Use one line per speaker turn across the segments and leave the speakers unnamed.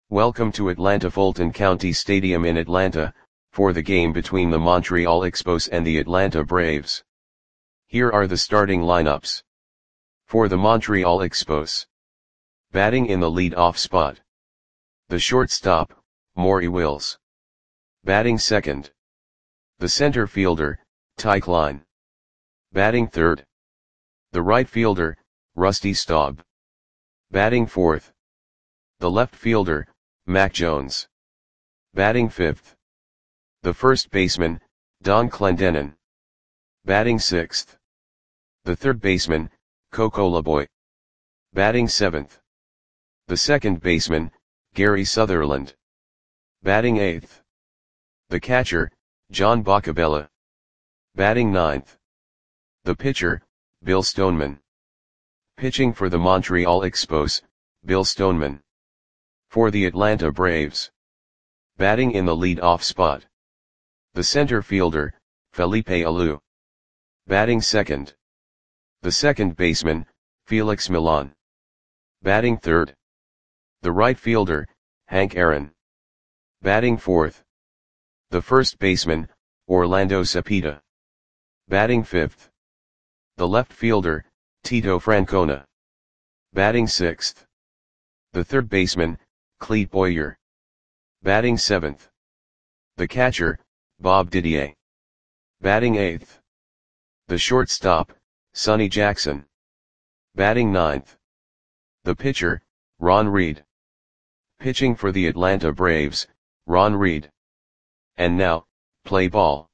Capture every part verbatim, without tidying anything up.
Welcome to Atlanta Fulton County Stadium in Atlanta, for the game between the Montreal Expos and the Atlanta Braves. Here are the starting lineups. For the Montreal Expos. Batting in the lead-off spot. The shortstop, Maury Wills. Batting second. The center fielder, Ty Klein. Batting third. The right fielder, Rusty Staub. Batting fourth. The left fielder, Mac Jones. Batting fifth. The first baseman, Don Clendenon. Batting sixth. The third baseman, Coco Laboy. Batting seventh. The second baseman, Gary Sutherland. Batting eighth. The catcher, John Boccabella. Batting ninth. The pitcher, Bill Stoneman. Pitching for the Montreal Expos, Bill Stoneman. For the Atlanta Braves. Batting in the lead-off spot. The center fielder, Felipe Alou. Batting second. The second baseman, Felix Millan. Batting third. The right fielder, Hank Aaron. Batting fourth. The first baseman, Orlando Cepeda. Batting fifth. The left fielder, Tito Francona. Batting sixth. The third baseman, Clete Boyer. Batting seventh. The catcher, Bob Didier. Batting eighth. The shortstop, Sonny Jackson. Batting ninth. The pitcher, Ron Reed. Pitching for the Atlanta Braves, Ron Reed. And now, play ball.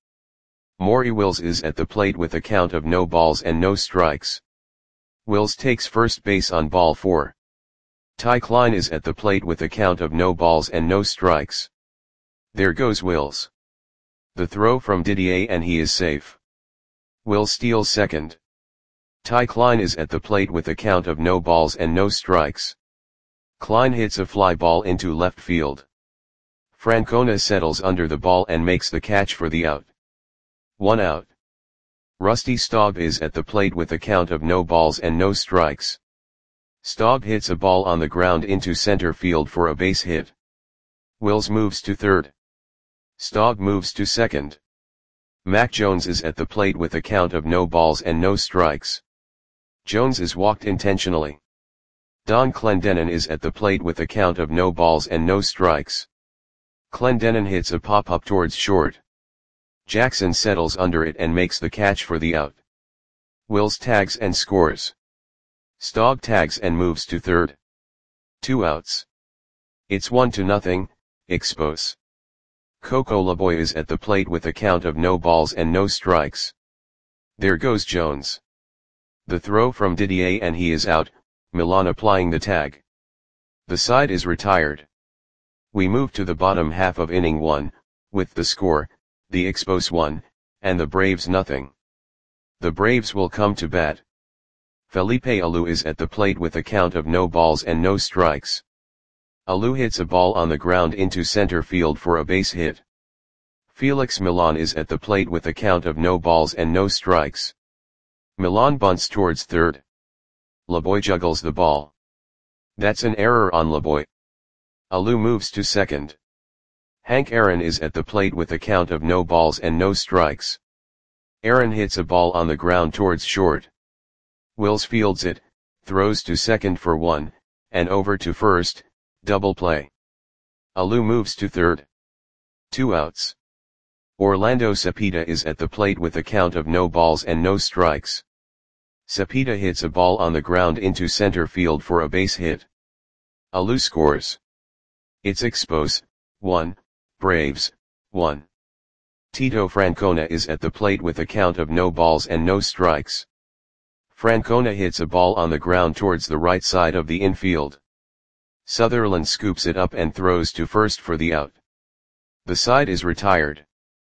Maury Wills is at the plate with a count of no balls and no strikes. Wills takes first base on ball four. Ty Klein is at the plate with a count of no balls and no strikes. There goes Wills. The throw from Didier and he is safe. Wills steals second. Ty Klein is at the plate with a count of no balls and no strikes. Klein hits a fly ball into left field. Francona settles under the ball and makes the catch for the out. One out. Rusty Staub is at the plate with a count of no balls and no strikes. Staub hits a ball on the ground into center field for a base hit. Wills moves to third. Staub moves to second. Mac Jones is at the plate with a count of no balls and no strikes. Jones is walked intentionally. Don Clendenon is at the plate with a count of no balls and no strikes. Clendenon hits a pop-up towards short. Jackson settles under it and makes the catch for the out. Wills tags and scores. Staub tags and moves to third. Two outs. It's one to nothing, Expos. Coco Laboy is at the plate with a count of no balls and no strikes. There goes Jones. The throw from Didier and he is out, Millan applying the tag. The side is retired. We move to the bottom half of inning one, with the score, the Expos one, and the Braves nothing. The Braves will come to bat. Felipe Alou is at the plate with a count of no balls and no strikes. Alou hits a ball on the ground into center field for a base hit. Felix Millan is at the plate with a count of no balls and no strikes. Millan bunts towards third. Laboy juggles the ball. That's an error on Laboy. Alou moves to second. Hank Aaron is at the plate with a count of no balls and no strikes. Aaron hits a ball on the ground towards short. Wills fields it, throws to second for one, and over to first, double play. Alou moves to third. Two outs. Orlando Cepeda is at the plate with a count of no balls and no strikes. Cepeda hits a ball on the ground into center field for a base hit. Alou scores. It's Expos, one, Braves, one. Tito Francona is at the plate with a count of no balls and no strikes. Francona hits a ball on the ground towards the right side of the infield. Sutherland scoops it up and throws to first for the out. The side is retired.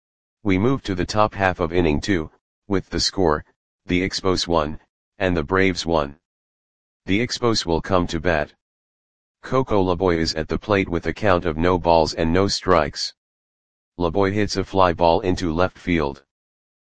We move to the top half of inning two, with the score, the Expos one, and the Braves one. The Expos will come to bat. Coco Laboy is at the plate with a count of no balls and no strikes. Laboy hits a fly ball into left field.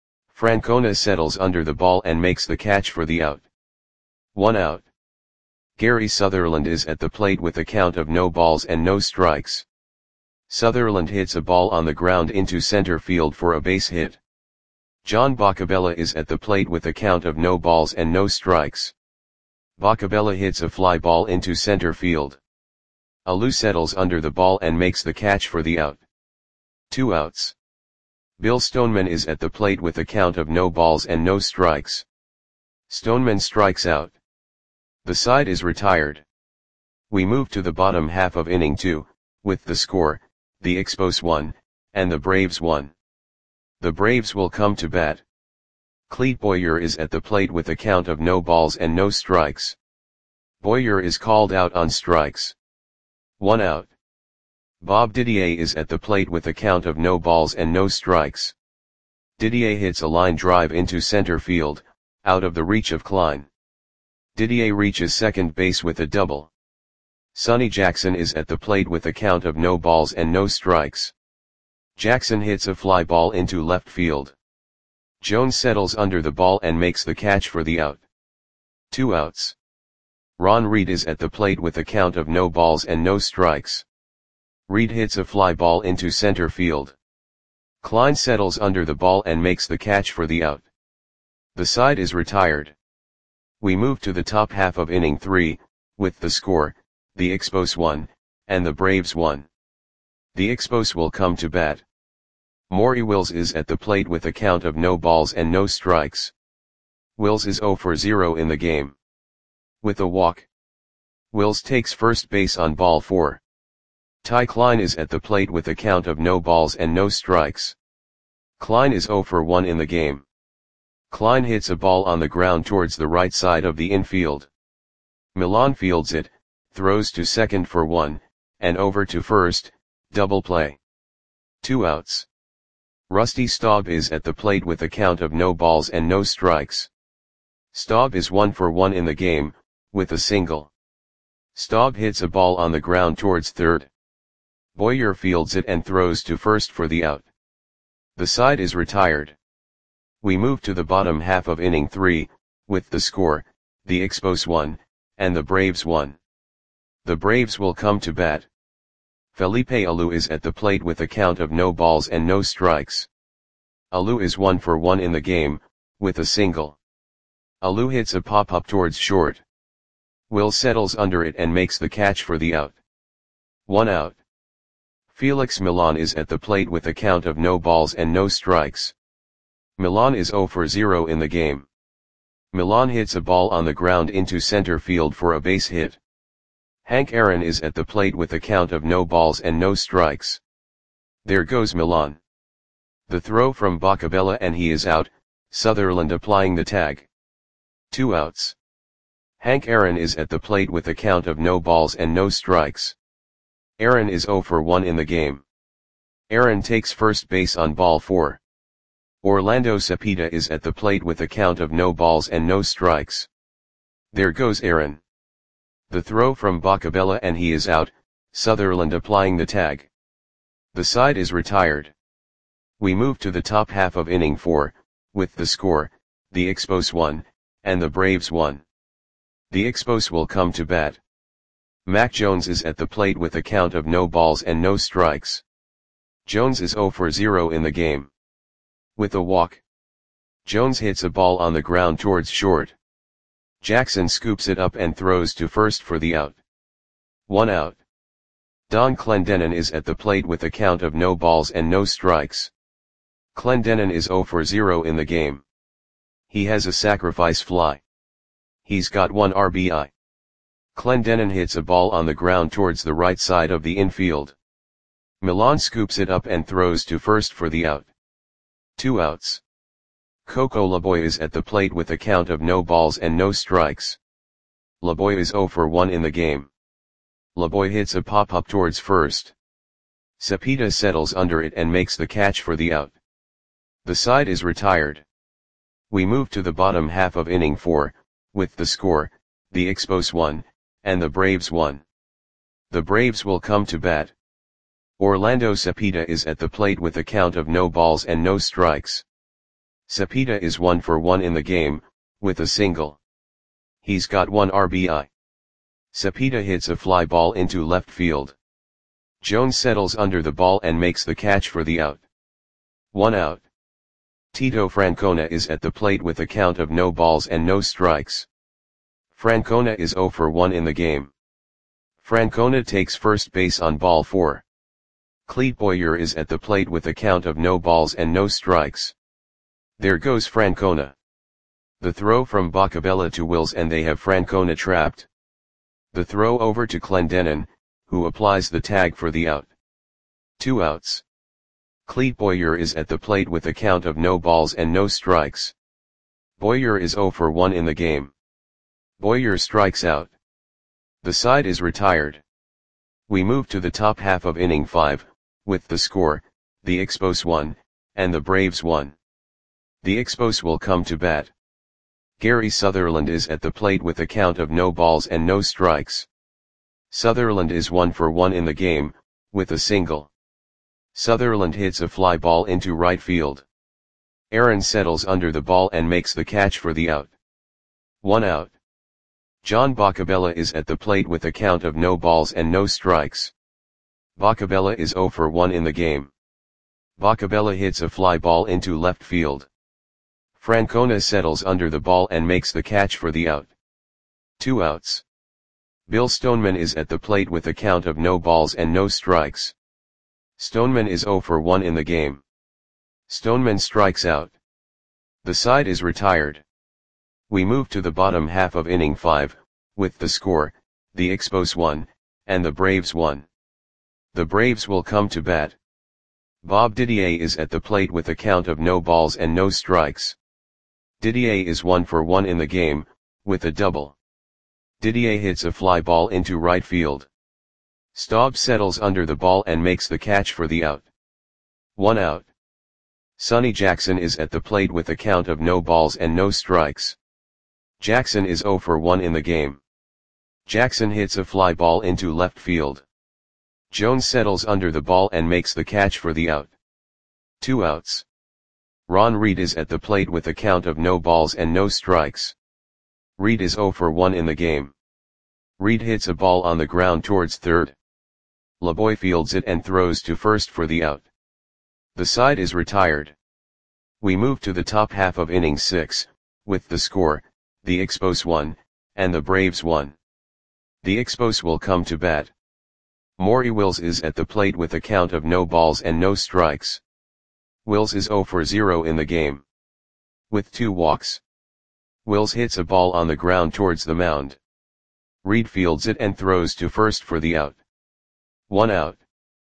Francona settles under the ball and makes the catch for the out. One out. Gary Sutherland is at the plate with a count of no balls and no strikes. Sutherland hits a ball on the ground into center field for a base hit. John Boccabella is at the plate with a count of no balls and no strikes. Boccabella hits a fly ball into center field. Alou settles under the ball and makes the catch for the out. Two outs. Bill Stoneman is at the plate with a count of no balls and no strikes. Stoneman strikes out. The side is retired. We move to the bottom half of inning two, with the score, the Expos one, and the Braves one. The Braves will come to bat. Clete Boyer is at the plate with a count of no balls and no strikes. Boyer is called out on strikes. One out. Bob Didier is at the plate with a count of no balls and no strikes. Didier hits a line drive into center field, out of the reach of Klein. Didier reaches second base with a double. Sonny Jackson is at the plate with a count of no balls and no strikes. Jackson hits a fly ball into left field. Jones settles under the ball and makes the catch for the out. Two outs. Ron Reed is at the plate with a count of no balls and no strikes. Reed hits a fly ball into center field. Klein settles under the ball and makes the catch for the out. The side is retired. We move to the top half of inning three, with the score, the Expos one, and the Braves one. The Expos will come to bat. Maury Wills is at the plate with a count of no balls and no strikes. Wills is zero for zero in the game. With a walk. Wills takes first base on ball four. Ty Klein is at the plate with a count of no balls and no strikes. Klein is zero for one in the game. Klein hits a ball on the ground towards the right side of the infield. Milan fields it, throws to second for one, and over to first, double play. Two outs. Rusty Staub is at the plate with a count of no balls and no strikes. Staub is one for one in the game, with a single. Staub hits a ball on the ground towards third. Boyer fields it and throws to first for the out. The side is retired. We move to the bottom half of inning three, with the score, the Expos one, and the Braves one. The Braves will come to bat. Felipe Alou is at the plate with a count of no balls and no strikes. Alou is one for one in the game, with a single. Alou hits a pop-up towards short. Will settles under it and makes the catch for the out. One out. Felix Milan is at the plate with a count of no balls and no strikes. Milan is zero for zero in the game. Milan hits a ball on the ground into center field for a base hit. Hank Aaron is at the plate with a count of no balls and no strikes. There goes Milan. The throw from Boccabella and he is out, Sutherland applying the tag. Two outs. Hank Aaron is at the plate with a count of no balls and no strikes. Aaron is zero for one in the game. Aaron takes first base on ball four. Orlando Cepeda is at the plate with a count of no balls and no strikes. There goes Aaron. The throw from Boccabella and he is out, Sutherland applying the tag. The side is retired. We move to the top half of inning four, with the score, the Expos one, and the Braves one. The Expos will come to bat. Mac Jones is at the plate with a count of no balls and no strikes. Jones is zero for zero in the game. With a walk. Jones hits a ball on the ground towards short. Jackson scoops it up and throws to first for the out. One out. Don Clendenon is at the plate with a count of no balls and no strikes. Clendenon is zero for zero in the game. He has a sacrifice fly. He's got one R B I. Clendenon hits a ball on the ground towards the right side of the infield. Milan scoops it up and throws to first for the out. Two outs. Coco Laboy is at the plate with a count of no balls and no strikes. Laboy is zero for one in the game. Laboy hits a pop-up towards first. Cepeda settles under it and makes the catch for the out. The side is retired. We move to the bottom half of inning four, with the score, the Expos one, and the Braves one. The Braves will come to bat. Orlando Cepeda is at the plate with a count of no balls and no strikes. Cepeda is one for one in the game, with a single. He's got one R B I. Cepeda hits a fly ball into left field. Jones settles under the ball and makes the catch for the out. One out. Tito Francona is at the plate with a count of no balls and no strikes. Francona is zero for one in the game. Francona takes first base on ball four. Clete Boyer is at the plate with a count of no balls and no strikes. There goes Francona. The throw from Boccabella to Wills and they have Francona trapped. The throw over to Clendenon, who applies the tag for the out. Two outs. Clete Boyer is at the plate with a count of no balls and no strikes. Boyer is zero for one in the game. Boyer strikes out. The side is retired. We move to the top half of inning five, with the score, the Expos one, and the Braves one. The Expos will come to bat. Gary Sutherland is at the plate with a count of no balls and no strikes. Sutherland is one for one in the game, with a single. Sutherland hits a fly ball into right field. Aaron settles under the ball and makes the catch for the out. One out. John Boccabella is at the plate with a count of no balls and no strikes. Boccabella is zero for one in the game. Boccabella hits a fly ball into left field. Francona settles under the ball and makes the catch for the out. Two outs. Bill Stoneman is at the plate with a count of no balls and no strikes. Stoneman is zero for one in the game. Stoneman strikes out. The side is retired. We move to the bottom half of inning five, with the score, the Expos one, and the Braves one. The Braves will come to bat. Bob Didier is at the plate with a count of no balls and no strikes. Didier is one for one in the game, with a double. Didier hits a fly ball into right field. Staub settles under the ball and makes the catch for the out. One out. Sonny Jackson is at the plate with a count of no balls and no strikes. Jackson is zero for one in the game. Jackson hits a fly ball into left field. Jones settles under the ball and makes the catch for the out. Two outs. Ron Reed is at the plate with a count of no balls and no strikes. Reed is zero for one in the game. Reed hits a ball on the ground towards third. LeBoy fields it and throws to first for the out. The side is retired. We move to the top half of inning six, with the score, the Expos one, and the Braves one. The Expos will come to bat. Maury Wills is at the plate with a count of no balls and no strikes. Wills is zero for zero in the game. With two walks. Wills hits a ball on the ground towards the mound. Reed fields it and throws to first for the out. One out.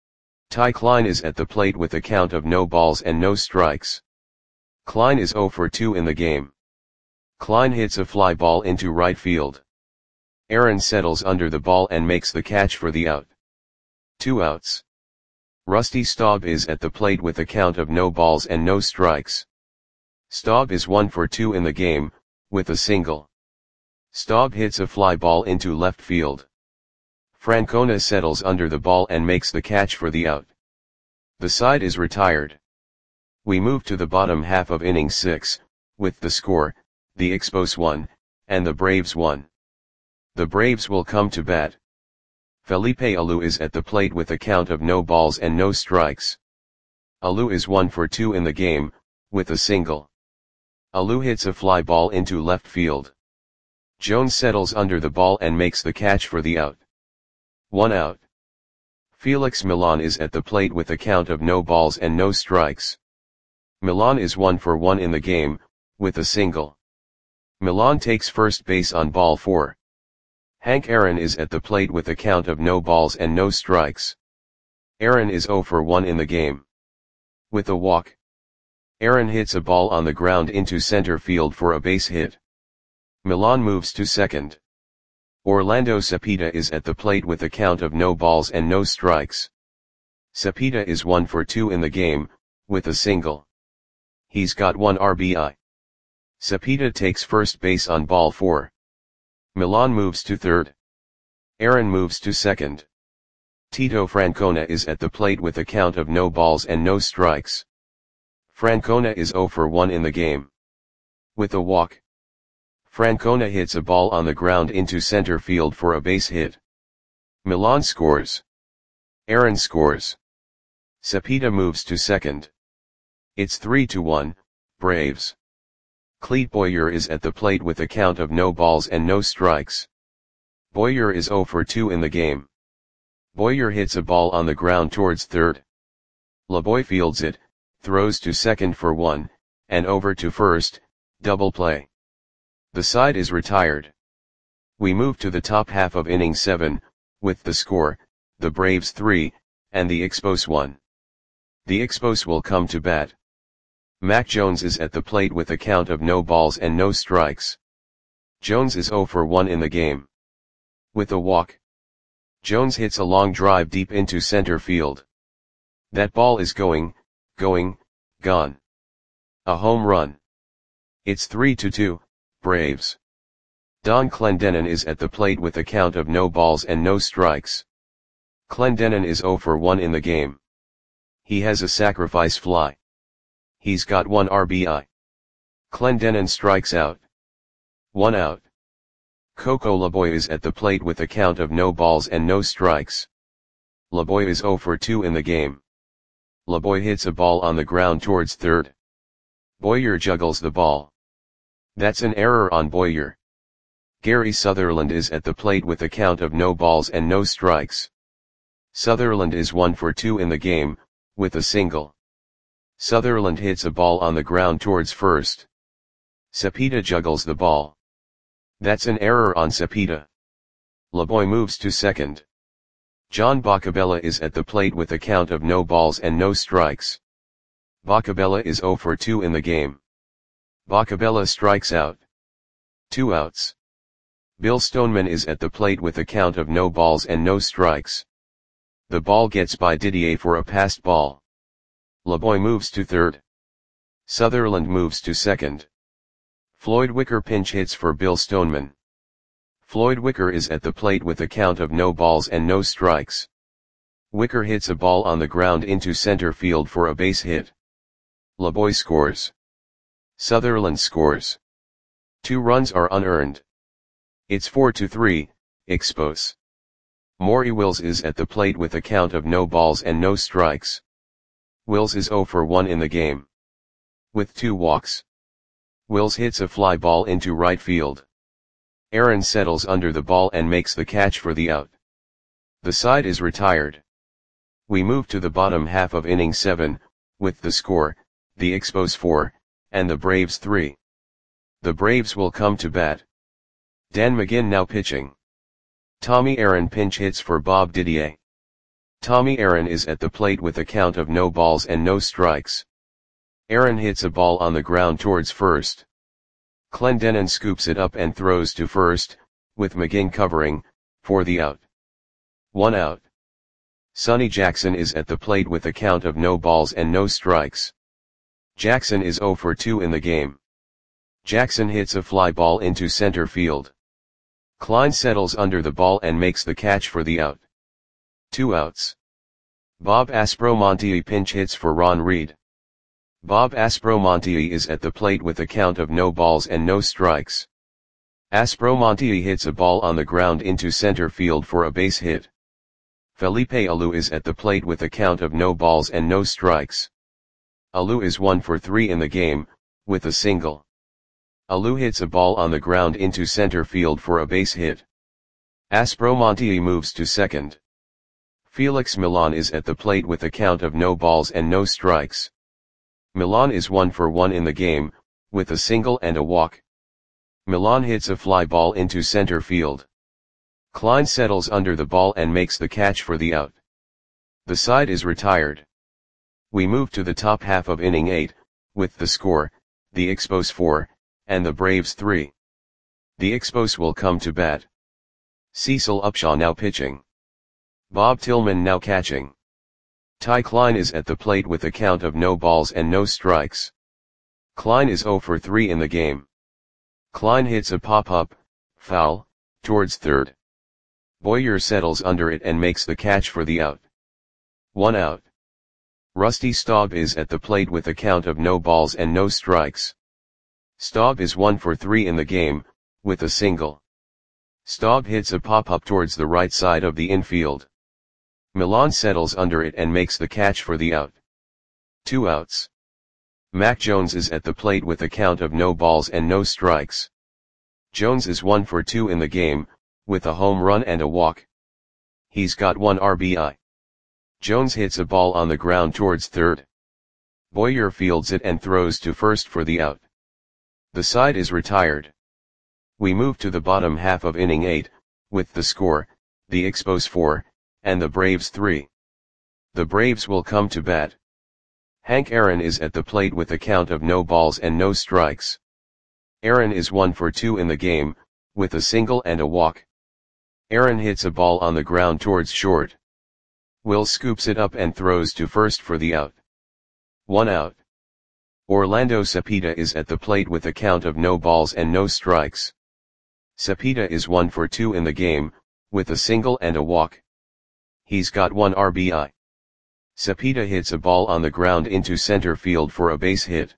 Ty Klein is at the plate with a count of no balls and no strikes. Klein is zero for two in the game. Klein hits a fly ball into right field. Aaron settles under the ball and makes the catch for the out. Two outs. Rusty Staub is at the plate with a count of no balls and no strikes. Staub is one for two in the game, with a single. Staub hits a fly ball into left field. Francona settles under the ball and makes the catch for the out. The side is retired. We move to the bottom half of inning six, with the score, the Expos one, and the Braves one. The Braves will come to bat. Felipe Alou is at the plate with a count of no balls and no strikes. Alou is one for two in the game, with a single. Alou hits a fly ball into left field. Jones settles under the ball and makes the catch for the out. One out. Felix Milan is at the plate with a count of no balls and no strikes. Milan is one for one in the game, with a single. Milan takes first base on ball four. Hank Aaron is at the plate with a count of no balls and no strikes. Aaron is zero for one in the game. With a walk. Aaron hits a ball on the ground into center field for a base hit. Milan moves to second. Orlando Cepeda is at the plate with a count of no balls and no strikes. Cepeda is one for two in the game, with a single. He's got one R B I. Cepeda takes first base on ball four. Milan moves to third. Aaron moves to second. Tito Francona is at the plate with a count of no balls and no strikes. Francona is zero for one in the game. With a walk. Francona hits a ball on the ground into center field for a base hit. Milan scores. Aaron scores. Cepeda moves to second. It's three to one, Braves. Clete Boyer is at the plate with a count of no balls and no strikes. Boyer is zero for two in the game. Boyer hits a ball on the ground towards third. LeBoy fields it, throws to second for one, and over to first, double play. The side is retired. We move to the top half of inning seven, with the score, the Braves three, and the Expos one. The Expos will come to bat. Mac Jones is at the plate with a count of no balls and no strikes. Jones is zero for one in the game. With a walk, Jones hits a long drive deep into center field. That ball is going, going, gone. A home run. It's three to two, Braves. Don Clendenon is at the plate with a count of no balls and no strikes. Clendenon is zero for one in the game. He has a sacrifice fly. He's got one R B I. Clendenon strikes out. One out. Coco LeBoy is at the plate with a count of no balls and no strikes. LeBoy is zero for two in the game. LeBoy hits a ball on the ground towards third. Boyer juggles the ball. That's an error on Boyer. Gary Sutherland is at the plate with a count of no balls and no strikes. Sutherland is one for two in the game, with a single. Sutherland hits a ball on the ground towards first. Cepeda juggles the ball. That's an error on Cepeda. LeBoy moves to second. John Boccabella is at the plate with a count of no balls and no strikes. Boccabella is zero for two in the game. Boccabella strikes out. Two outs. Bill Stoneman is at the plate with a count of no balls and no strikes. The ball gets by Didier for a passed ball. LeBoy moves to third. Sutherland moves to second. Floyd Wicker pinch hits for Bill Stoneman. Floyd Wicker is at the plate with a count of no balls and no strikes. Wicker hits a ball on the ground into center field for a base hit. LeBoy scores. Sutherland scores. Two runs are unearned. It's four to three, Expos. Maury Wills is at the plate with a count of no balls and no strikes. Wills is zero for one in the game. With two walks, Wills hits a fly ball into right field. Aaron settles under the ball and makes the catch for the out. The side is retired. We move to the bottom half of inning seven, with the score, the Expos four, and the Braves three. The Braves will come to bat. Dan McGinn now pitching. Tommy Aaron pinch hits for Bob Didier. Tommy Aaron is at the plate with a count of no balls and no strikes. Aaron hits a ball on the ground towards first. Clendenon scoops it up and throws to first, with McGinn covering, for the out. One out. Sonny Jackson is at the plate with a count of no balls and no strikes. Jackson is zero for two in the game. Jackson hits a fly ball into center field. Klein settles under the ball and makes the catch for the out. Two outs. Bob Aspromonte pinch hits for Ron Reed. Bob Aspromonte is at the plate with a count of no balls and no strikes. Aspromonte hits a ball on the ground into center field for a base hit. Felipe Alou is at the plate with a count of no balls and no strikes. Alou is one for three in the game, with a single. Alou hits a ball on the ground into center field for a base hit. Aspromonte moves to second. Felix Milan is at the plate with a count of no balls and no strikes. Milan is one for one in the game, with a single and a walk. Milan hits a fly ball into center field. Klein settles under the ball and makes the catch for the out. The side is retired. We move to the top half of inning eight, with the score, the Expos four, and the Braves three. The Expos will come to bat. Cecil Upshaw now pitching. Bob Tillman now catching. Ty Klein is at the plate with a count of no balls and no strikes. Klein is zero for three in the game. Klein hits a pop-up, foul, towards third. Boyer settles under it and makes the catch for the out. One out. Rusty Staub is at the plate with a count of no balls and no strikes. Staub is one for three in the game, with a single. Staub hits a pop-up towards the right side of the infield. Milan settles under it and makes the catch for the out. Two outs. Mac Jones is at the plate with a count of no balls and no strikes. Jones is one for two in the game, with a home run and a walk. He's got one R B I. Jones hits a ball on the ground towards third. Boyer fields it and throws to first for the out. The side is retired. We move to the bottom half of inning eight, with the score, the Expos four, and the Braves three. The Braves will come to bat. Hank Aaron is at the plate with a count of no balls and no strikes. Aaron is one for two in the game, with a single and a walk. Aaron hits a ball on the ground towards short. Will scoops it up and throws to first for the out. One out. Orlando Cepeda is at the plate with a count of no balls and no strikes. Cepeda is one for two in the game, with a single and a walk. He's got one R B I. Cepeda hits a ball on the ground into center field for a base hit.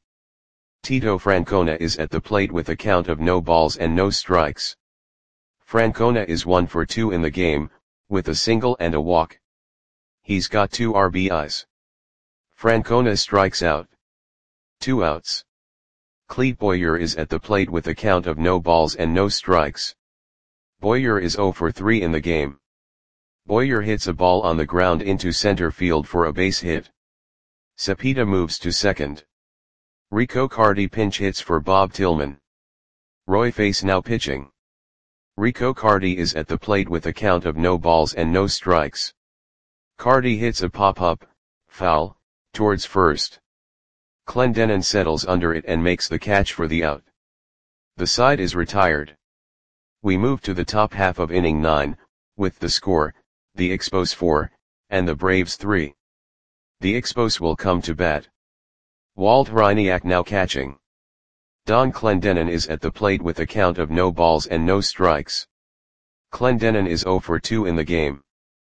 Tito Francona is at the plate with a count of no balls and no strikes. Francona is one for two in the game, with a single and a walk. He's got two R B Is. Francona strikes out. Two outs. Clete Boyer is at the plate with a count of no balls and no strikes. Boyer is zero for three in the game. Boyer hits a ball on the ground into center field for a base hit. Cepeda moves to second. Rico Cardi pinch hits for Bob Tillman. Roy Face now pitching. Rico Cardi is at the plate with a count of no balls and no strikes. Cardi hits a pop-up, foul, towards first. Clendenon settles under it and makes the catch for the out. The side is retired. We move to the top half of inning nine, with the score, the Expos four, and the Braves three. The Expos will come to bat. Walt Hryniak now catching. Don Clendenon is at the plate with a count of no balls and no strikes. Clendenon is zero for two in the game.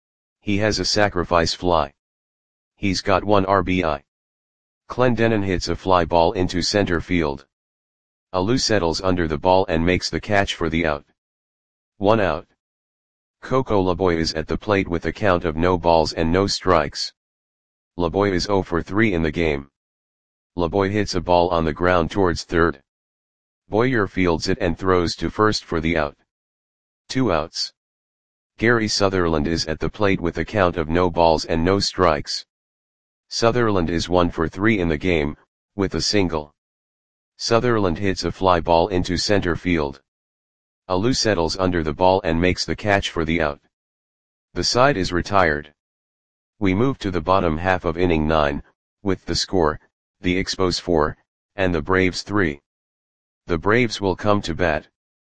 He has a sacrifice fly. He's got one R B I. Clendenon hits a fly ball into center field. Alou settles under the ball and makes the catch for the out. One out. Coco Laboy is at the plate with a count of no balls and no strikes. Laboy is zero for three in the game. Laboy hits a ball on the ground towards third. Boyer fields it and throws to first for the out. Two outs. Gary Sutherland is at the plate with a count of no balls and no strikes. Sutherland is one for three in the game, with a single. Sutherland hits a fly ball into center field. Alou settles under the ball and makes the catch for the out. The side is retired. We move to the bottom half of inning nine, with the score, the Expos four, and the Braves three. The Braves will come to bat.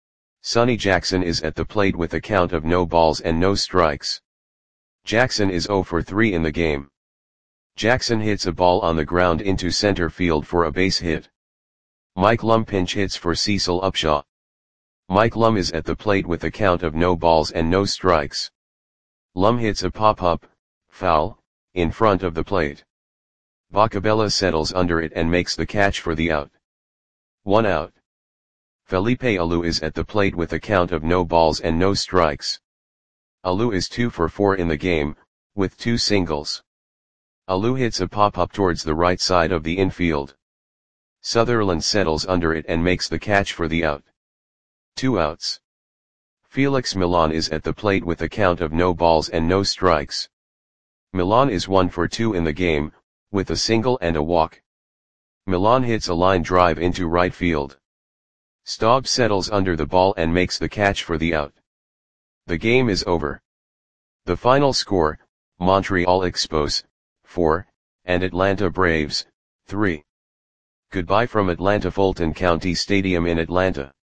Sonny Jackson is at the plate with a count of no balls and no strikes. Jackson is zero for three in the game. Jackson hits a ball on the ground into center field for a base hit. Mike Lum pinch hits for Cecil Upshaw. Mike Lum is at the plate with a count of no balls and no strikes. Lum hits a pop-up, foul, in front of the plate. Bacabella settles under it and makes the catch for the out. One out. Felipe Alou is at the plate with a count of no balls and no strikes. Alou is two for four in the game, with two singles. Alou hits a pop-up towards the right side of the infield. Sutherland settles under it and makes the catch for the out. Two outs. Felix Milan is at the plate with a count of no balls and no strikes. Milan is one for two in the game, with a single and a walk. Milan hits a line drive into right field. Staub settles under the ball and makes the catch for the out. The game is over. The final score, Montreal Expos, four, and Atlanta Braves, three. Goodbye from Atlanta Fulton County Stadium in Atlanta.